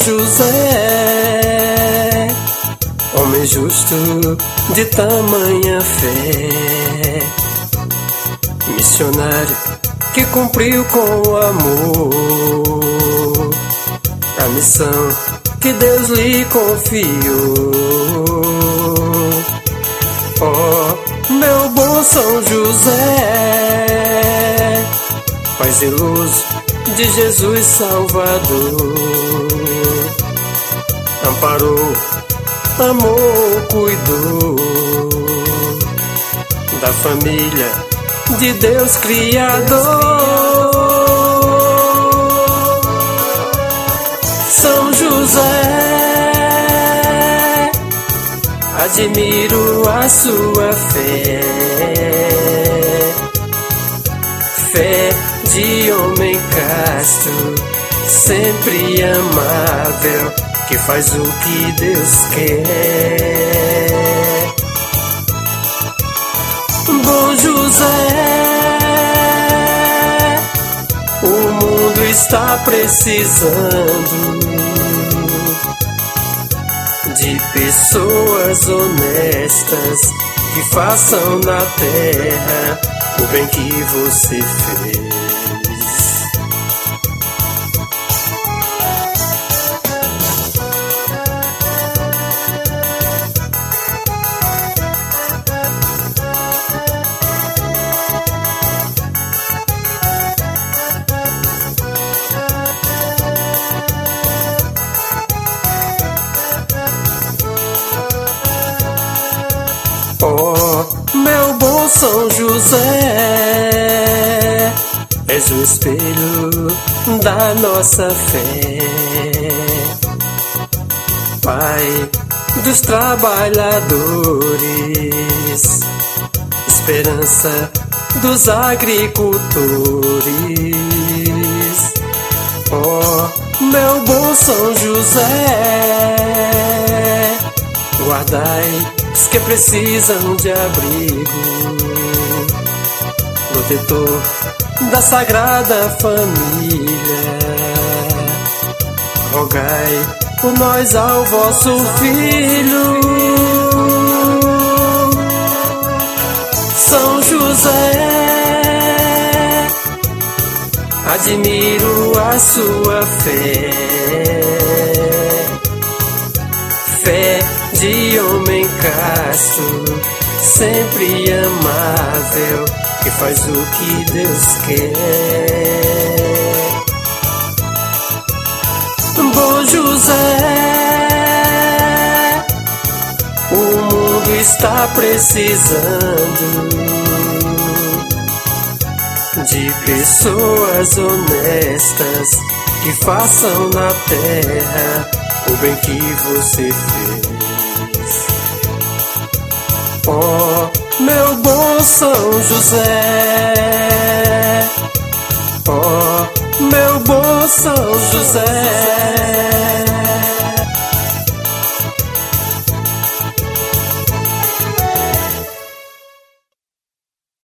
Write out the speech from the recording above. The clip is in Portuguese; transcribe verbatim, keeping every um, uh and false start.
José, homem justo de tamanha fé, missionário que cumpriu com amor a missão que Deus lhe confiou. Oh, meu bom São José, Pai zeloso de Jesus Salvador, amparou, amou, cuidou da família de Deus Criador. São José, admiro a sua fé, fé de homem casto, sempre amável, que faz o que Deus quer. Bom José, o mundo está precisando de pessoas honestas que façam na terra o bem que você fez. Oh, meu bom São José, és o espelho da nossa fé, Pai dos trabalhadores, esperança dos agricultores. Oh, meu bom São José, guardai os que precisam de abrigo, protetor da Sagrada Família, rogai por nós ao vosso Filho. São José, admiro a sua fé, fé de homem casto, sempre amável, que faz o que Deus quer. Bom José, o mundo está precisando de pessoas honestas que façam na terra o bem que você fez. Oh, meu bom São José, oh, meu bom São José.